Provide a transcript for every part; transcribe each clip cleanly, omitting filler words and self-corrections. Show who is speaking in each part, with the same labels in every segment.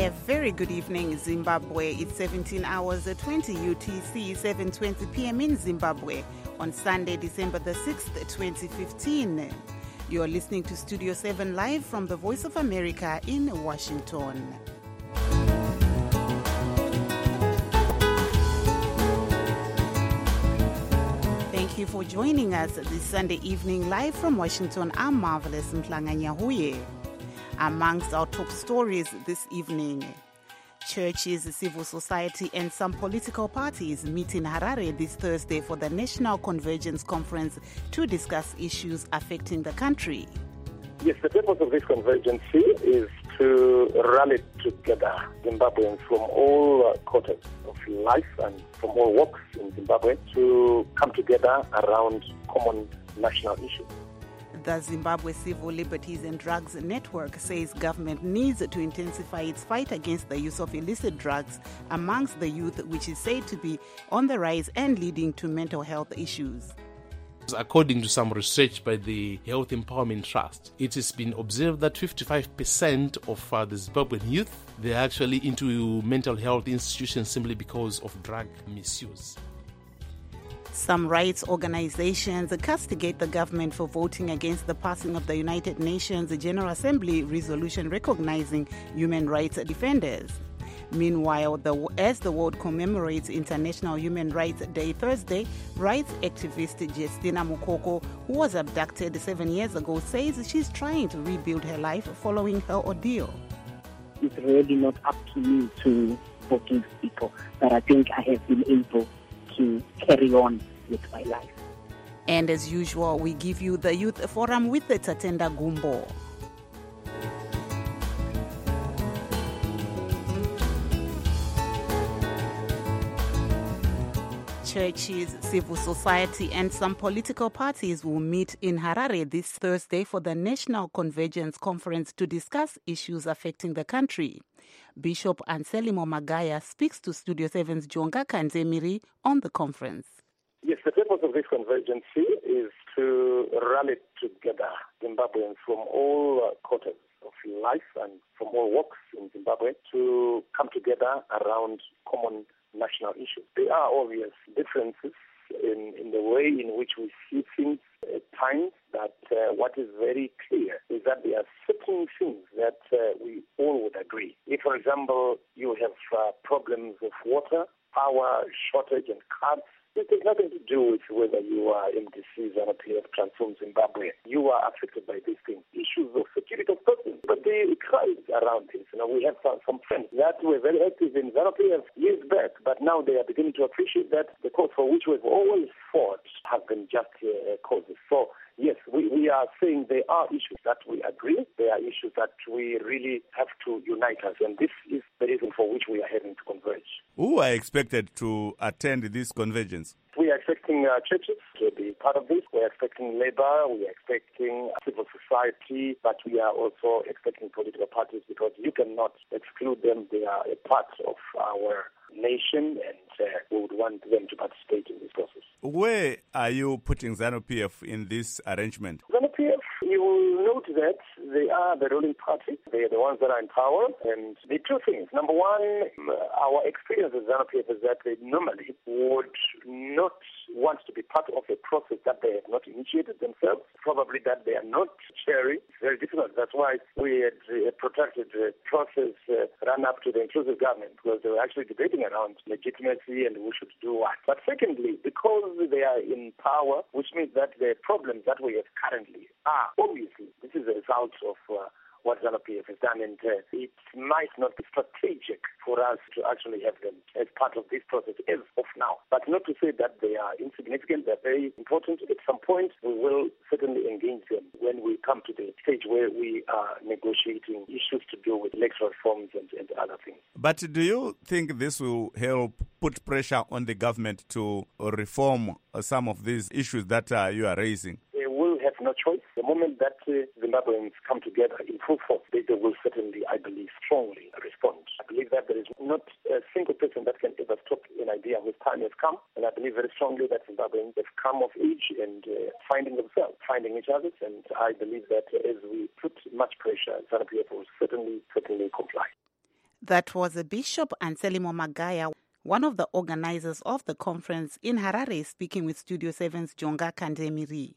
Speaker 1: A very good evening, Zimbabwe. It's 17 hours, 20 UTC, 7:20 p.m. in Zimbabwe on Sunday, December the 6th, 2015. You're listening to Studio 7 live from the Voice of America in Washington. Thank you for joining us this Sunday evening live from Washington. I'm Marvelous Mhlanga-Nyahuye. Amongst our top stories this evening, churches, civil society and some political parties meet in Harare this Thursday for the National Convergence Conference to discuss issues affecting the country.
Speaker 2: Yes, the purpose of this convergence is to rally together Zimbabweans from all quarters of life and from all walks in Zimbabwe to come together around common national issues.
Speaker 1: The Zimbabwe Civil Liberties and Drugs Network says government needs to intensify its fight against the use of illicit drugs amongst the youth, which is said to be on the rise and leading to mental health issues.
Speaker 3: According to some research by the Health Empowerment Trust, it has been observed that 55% of the Zimbabwean youth, they're actually into mental health institutions simply because of drug misuse.
Speaker 1: Some rights organizations castigate the government for voting against the passing of the United Nations General Assembly resolution recognizing human rights defenders. Meanwhile, as the world commemorates International Human Rights Day Thursday, rights activist Justina Mukoko, who was abducted 7 years ago, says she's trying to rebuild her life following her ordeal.
Speaker 4: It's really not up to me to forgive people, but I think I have been able to carry on with my life.
Speaker 1: And as usual, we give you the Youth Forum with the Tatenda Gumbo. Churches, civil society and some political parties will meet in Harare this Thursday for the National Convergence Conference to discuss issues affecting the country. Bishop Anselmo Magaya speaks to Studio 7's Jonga Kanzemiri on the conference.
Speaker 2: Yes, the purpose of this convergence is to rally together Zimbabweans from all quarters of life and from all walks in Zimbabwe to come together around common national issues. There are obvious differences in the way in which we see things at times, but what is very clear is that there are certain things that we all would agree. If, for example, you have problems of water, power shortage and cuts, it has nothing to do with whether you are MDC, ZANU-PF, Transform Zimbabwe. You are affected by these things. Issues of security of persons, but they crowd around this. We have some friends that were very active in ZANU-PF years back, but now they are beginning to appreciate that the cause for which we've always fought have been just causes. So, yes, we are saying there are issues that we agree. There are issues that we really have to unite us, and this is the reason for which we are having to converge.
Speaker 5: Who are expected to attend this convergence?
Speaker 2: We are expecting churches to be part of this. We are expecting labor. We are expecting civil society, but we are also expecting political parties because you cannot exclude them. They are a part of our nation, and we would want them to participate in this process.
Speaker 5: Where are you putting ZANU-PF in this arrangement?
Speaker 2: ZANU-PF, you will note that they are the ruling party. They are the ones that are in power. And the two things. Number one, our experience with ZANU-PF is that they normally would not want to be part of a process that they have not initiated themselves, probably that they are not chairing. It's very difficult. That's why we had a protracted process run up to the inclusive government, because they were actually debating around legitimacy and who should do what. But secondly, because they are in power, which means that the problems that we have currently are obviously, this is a result of what ZANU-PF has done, and it might not be strategic for us to actually have them as part of this process as of now. But not to say that they are insignificant, they're very important. At some point, we will certainly engage them when we come to the stage where we are negotiating issues to do with electoral reforms and other things.
Speaker 5: But do you think this will help put pressure on the government to reform some of these issues that you are raising?
Speaker 2: They will have no choice. The moment that Zimbabweans come together in full force, they will certainly, I believe, strongly respond. I believe that there is not a single person that can ever stop an idea whose time has come, and I believe very strongly that Zimbabweans have come of age and finding themselves, finding each other, and I believe that as we put much pressure, ZANU-PF will certainly comply.
Speaker 1: That was Bishop Anselmo Magaya, one of the organizers of the conference in Harare, speaking with Studio 7's Jonga Kandemiri.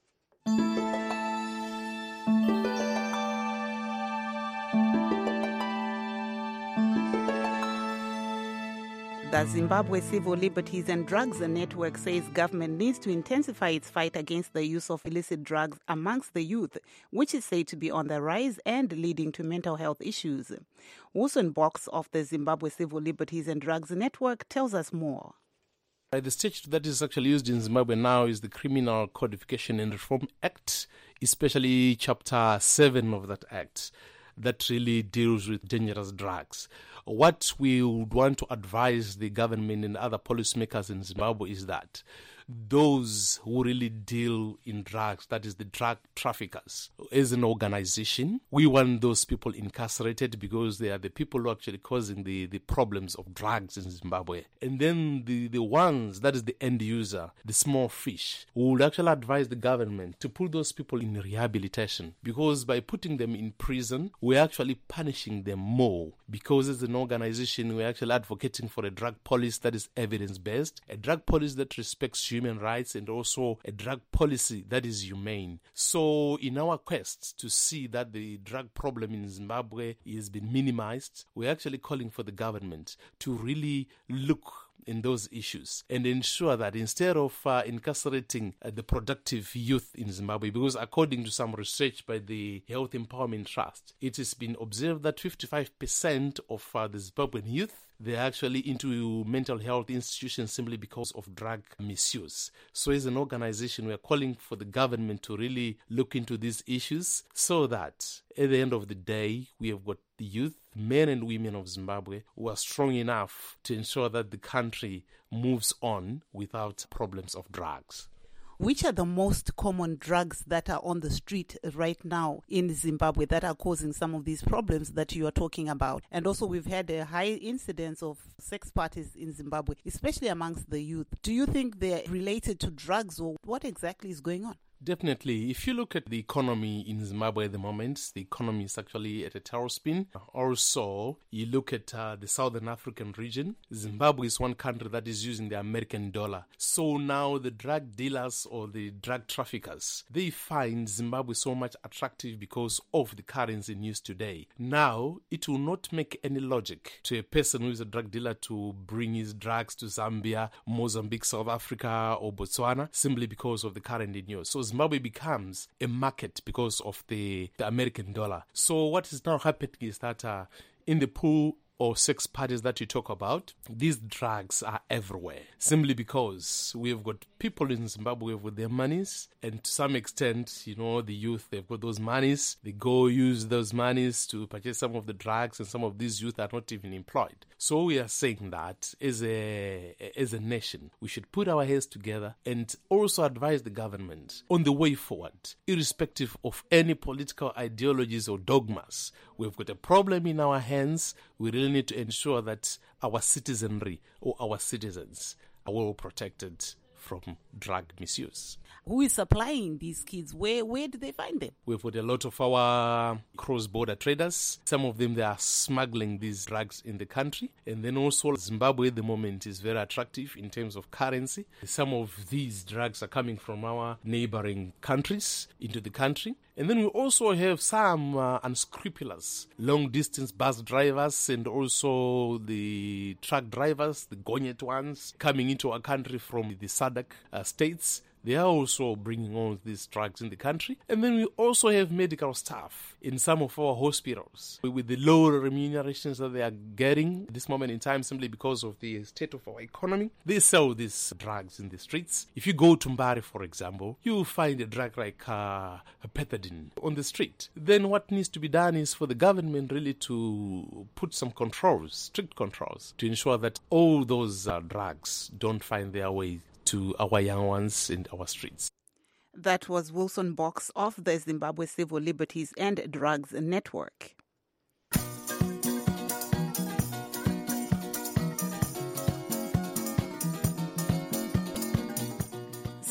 Speaker 1: The Zimbabwe Civil Liberties and Drugs Network says government needs to intensify its fight against the use of illicit drugs amongst the youth, which is said to be on the rise and leading to mental health issues. Wilson Box of the Zimbabwe Civil Liberties and Drugs Network tells us more.
Speaker 3: The statute that is actually used in Zimbabwe now is the Criminal Codification and Reform Act, especially Chapter 7 of that act, that really deals with dangerous drugs. What we would want to advise the government and other policymakers in Zimbabwe is that those who really deal in drugs, that is the drug traffickers, as an organization, we want those people incarcerated because they are the people who are actually causing the problems of drugs in Zimbabwe. And then the ones, that is the end user, the small fish, we would actually advise the government to put those people in rehabilitation, because by putting them in prison, we're actually punishing them more, because as an organization, we're actually advocating for a drug policy that is evidence-based, a drug policy that respects human rights, and also a drug policy that is humane. So in our quest to see that the drug problem in Zimbabwe has been minimized, we're actually calling for the government to really look in those issues and ensure that instead of incarcerating the productive youth in Zimbabwe, because according to some research by the Health Empowerment Trust, it has been observed that 55% of the Zimbabwean youth, they're actually into mental health institutions simply because of drug misuse. So as an organization, we're calling for the government to really look into these issues so that at the end of the day, we have got the youth, men and women of Zimbabwe, who are strong enough to ensure that the country moves on without problems of drugs.
Speaker 1: Which are the most common drugs that are on the street right now in Zimbabwe that are causing some of these problems that you are talking about? And also, we've had a high incidence of sex parties in Zimbabwe, especially amongst the youth. Do you think they're related to drugs, or what exactly is going on?
Speaker 3: Definitely. If you look at the economy in Zimbabwe at the moment, the economy is actually at a tailspin. Also, you look at the Southern African region, Zimbabwe is one country that is using the American dollar. So now the drug dealers or the drug traffickers, they find Zimbabwe so much attractive because of the currency in use today. Now, it will not make any logic to a person who is a drug dealer to bring his drugs to Zambia, Mozambique, South Africa, or Botswana simply because of the currency in use. So Zimbabwe becomes a market because of the American dollar. So what is now happening is that in the pool or sex parties that you talk about, these drugs are everywhere. Simply because we've got people in Zimbabwe with their monies, and to some extent, the youth, they've got those monies. They go use those monies to purchase some of the drugs, and some of these youth are not even employed. So we are saying that as a nation, we should put our heads together and also advise the government on the way forward, irrespective of any political ideologies or dogmas. We've got a problem in our hands. We really need to ensure that our citizenry or our citizens are well protected from drug misuse.
Speaker 1: Who is supplying these kids? Where do they find them?
Speaker 3: We've got a lot of our cross-border traders. Some of them, they are smuggling these drugs in the country. And then also Zimbabwe at the moment is very attractive in terms of currency. Some of these drugs are coming from our neighboring countries into the country. And then we also have some unscrupulous long-distance bus drivers and also the truck drivers, the Gonyet ones, coming into our country from the SADC states. They are also bringing all these drugs in the country. And then we also have medical staff in some of our hospitals with the low remunerations that they are getting at this moment in time simply because of the state of our economy. They sell these drugs in the streets. If you go to Mbari, for example, you will find a drug like pethidine on the street. Then what needs to be done is for the government really to put some controls, strict controls, to ensure that all those drugs don't find their way to our young ones in our streets.
Speaker 1: That was Wilson Box of the Zimbabwe Civil Liberties and Drugs Network.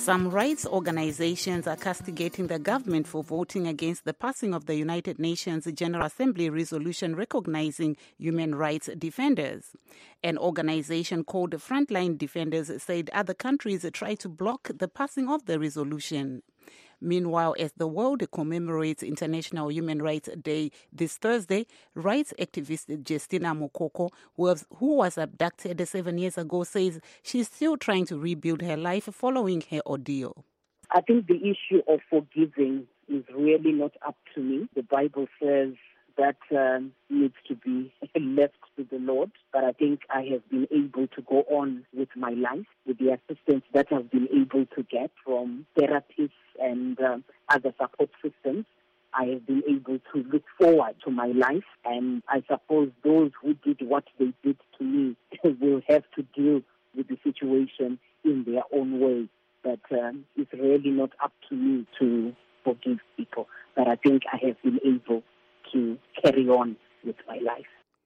Speaker 1: Some rights organizations are castigating the government for voting against the passing of the United Nations General Assembly resolution recognizing human rights defenders. An organization called Frontline Defenders said other countries try to block the passing of the resolution. Meanwhile, as the world commemorates International Human Rights Day this Thursday, rights activist Justina Mukoko, who was abducted 7 years ago, says she's still trying to rebuild her life following her ordeal.
Speaker 4: I think the issue of forgiving is really not up to me. The Bible says that needs to be left to the Lord. But I think I have been able to go on with my life with the assistance that I've been able to get from therapists and other support systems. I have been able to look forward to my life, and I suppose those who did what they did to me will have to deal with the situation in their own way. But it's really not up to me to forgive people. But I think I have been able to carry on with my life.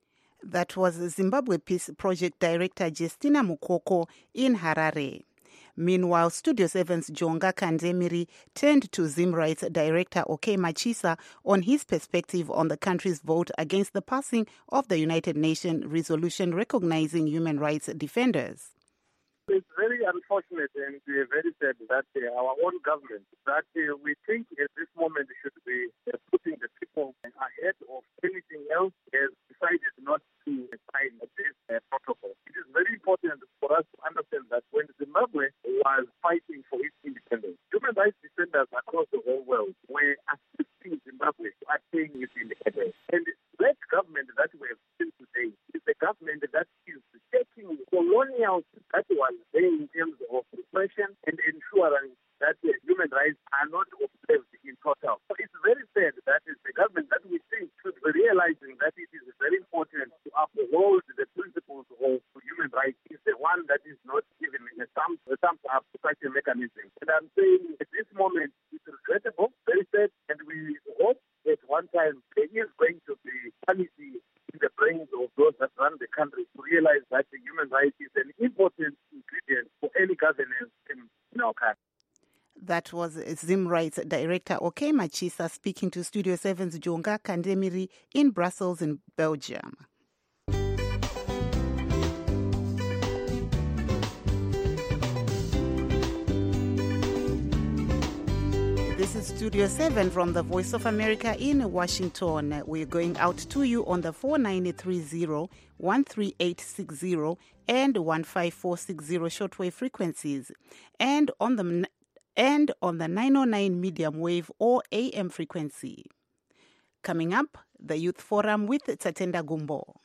Speaker 1: That was Zimbabwe Peace Project Director Justina Mukoko in Harare. Meanwhile, Studio 7's Jonga Kandemiri turned to Zim Rights Director OK Machisa on his perspective on the country's vote against the passing of the United Nations resolution recognizing human rights defenders.
Speaker 2: It's very unfortunate and very sad that our own government, that we think at this moment should be putting the people ahead of anything else, has decided not to sign this protocol. It is very important for us to understand that when Zimbabwe was fighting for its independence, human rights defenders across the whole world were assisting Zimbabwe to attain its independence. And that government that we have seen today is the government that is taking colonial that was there in terms of repression and ensuring that human rights are not observed in total. So it's very sad that it's the government that we think should be realizing that it is very important to uphold the principles of human rights. It's the one that is not given a thumb up to such a mechanism. And I'm saying at this moment it's regrettable, very sad, and we hope at one time there is going to be sanity in the brains of those that run the country to realize that the human rights is an important ingredient for any governance in our country.
Speaker 1: That was Zim Rights Director OK Machisa speaking to Studio 7's Jonga Kandemiri in Brussels in Belgium. This is Studio 7 from the Voice of America in Washington. We're going out to you on the 4930, 13860 and 15460 shortwave frequencies, and on the 909 medium wave or AM frequency. Coming up, the Youth Forum with Tatenda Gumbo.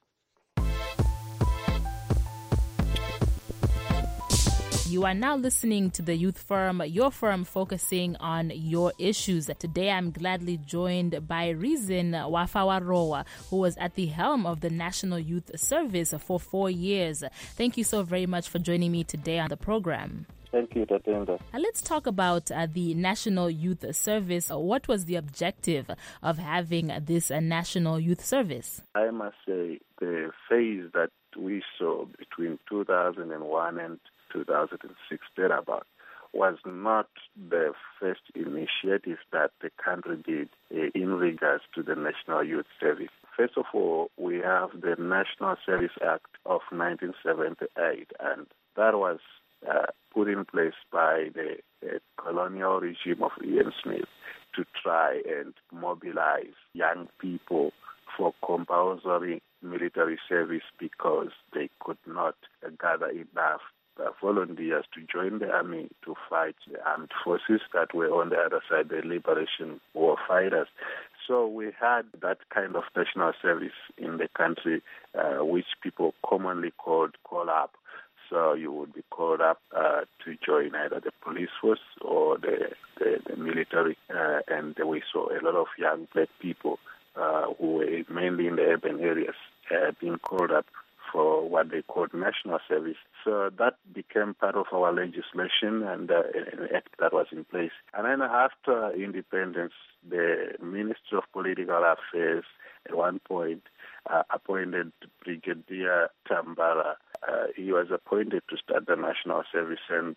Speaker 6: You are now listening to the Youth Forum, your forum focusing on your issues. Today, I'm gladly joined by Reason Wafawaroa, who was at the helm of the National Youth Service for 4 years. Thank you so very much for joining me today on the program.
Speaker 7: Thank you, Tatenda.
Speaker 6: Let's talk about the National Youth Service. What was the objective of having this National Youth Service?
Speaker 7: I must say the phase that we saw between 2001 and 2006 thereabout was not the first initiative that the country did in regards to the National Youth Service. First of all, we have the National Service Act of 1978, and that was put in place by the colonial regime of Ian Smith to try and mobilize young people for compulsory military service because they could not gather enough volunteers to join the army to fight the armed forces that were on the other side, the liberation war fighters. So we had that kind of national service in the country, which people commonly called call-up. So you would be called up to join either the police force or the military, and we saw a lot of young black people who were mainly in the urban areas being called up for what they called national service. So that became part of our legislation and an act that was in place. And then after independence, the Ministry of Political Affairs at one point appointed Brigadier Tambara. He was appointed to start the national service, and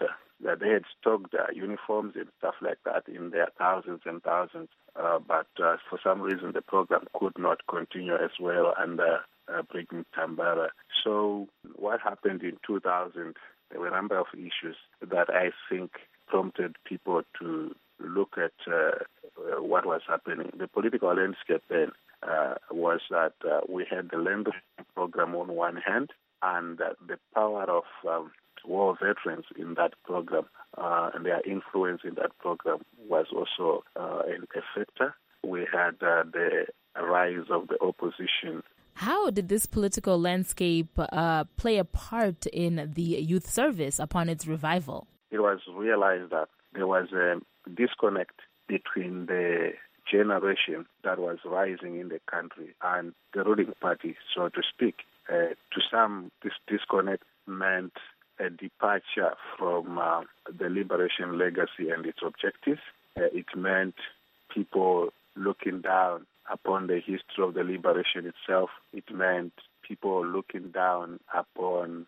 Speaker 7: that they had stocked uniforms and stuff like that in their thousands and thousands, but for some reason the program could not continue as well under Brigadier Tambara. So what happened in 2000, there were a number of issues that I think prompted people to look at what was happening. The political landscape then was that we had the land program on one hand, and the power of war veterans in that program and their influence in that program was also a factor. We had the rise of the opposition.
Speaker 6: How did this political landscape play a part in the youth service upon its revival?
Speaker 7: It was realized that there was a disconnect between the generation that was rising in the country and the ruling party, so to speak. To some, this disconnect meant a departure from the liberation legacy and its objectives. It meant people looking down upon the history of the liberation itself. It meant people looking down upon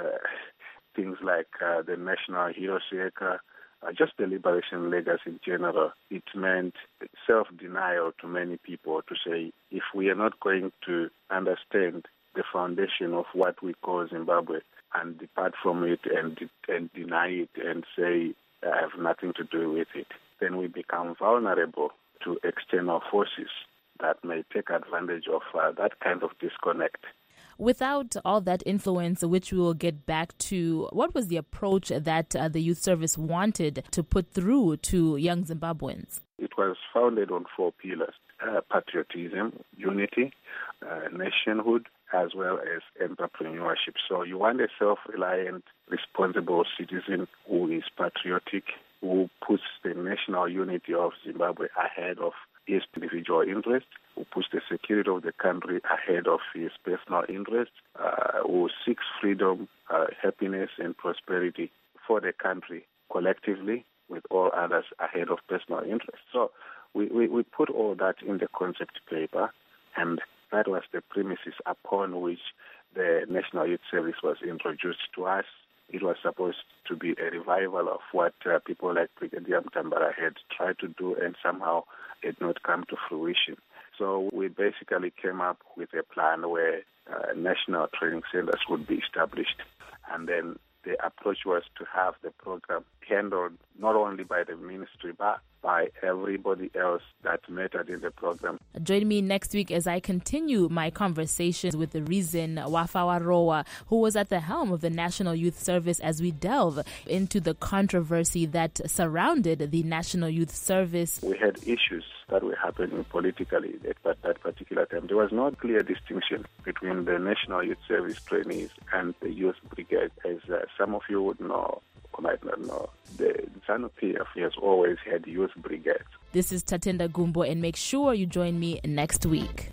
Speaker 7: things like the National Heroes Acre, just the liberation legacy in general. It meant self-denial to many people to say, if we are not going to understand the foundation of what we call Zimbabwe and depart from it and deny it and say, I have nothing to do with it, then we become vulnerable to external forces that may take advantage of that kind of disconnect.
Speaker 6: Without all that influence, which we will get back to, what was the approach that the youth service wanted to put through to young Zimbabweans?
Speaker 7: It was founded on 4 pillars: patriotism, unity, nationhood, as well as entrepreneurship. So you want a self-reliant, responsible citizen who is patriotic, who puts the national unity of Zimbabwe ahead of his individual interest, who puts the security of the country ahead of his personal interest, who seeks freedom, happiness, and prosperity for the country collectively, with all others ahead of personal interest. So we put all that in the concept paper, and that was the premises upon which the National Youth Service was introduced to us. It was supposed to be a revival of what people like Brigadier Tambara had tried to do and somehow it not come to fruition. So we basically came up with a plan where national training centers would be established, and then the approach was to have the program handled not only by the ministry but by everybody else that mattered in the program.
Speaker 6: Join me next week as I continue my conversations with Reason Wafawaroa, who was at the helm of the National Youth Service, as we delve into the controversy that surrounded the National Youth Service.
Speaker 7: We had issues that were happening politically at that particular time. There was no clear distinction between the National Youth Service trainees and the Youth Brigade. As some of you would know, or might not know, the ZANU-PF has always had youth brigades.
Speaker 6: This is Tatenda Gumbo, and make sure you join me next week.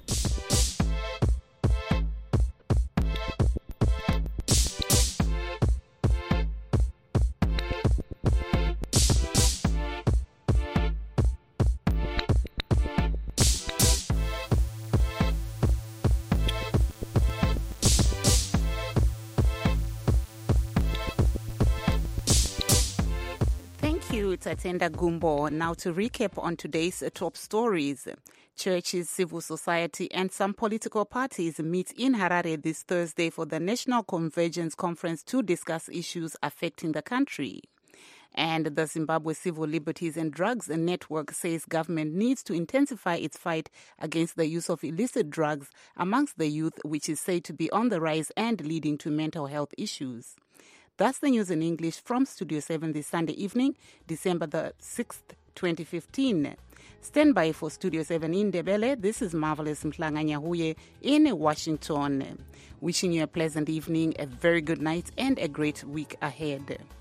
Speaker 1: Tatenda Gumbo. Now to recap on today's top stories. Churches, civil society and some political parties meet in Harare this Thursday for the National Convergence Conference to discuss issues affecting the country. And the Zimbabwe Civil Liberties and Drugs Network says government needs to intensify its fight against the use of illicit drugs amongst the youth, which is said to be on the rise and leading to mental health issues. That's the news in English from Studio 7 this Sunday evening, December the 6th, 2015. Stand by for Studio 7 in Ndebele. This is Marvelous Mhlanga Nyahuye in Washington. Wishing you a pleasant evening, a very good night, and a great week ahead.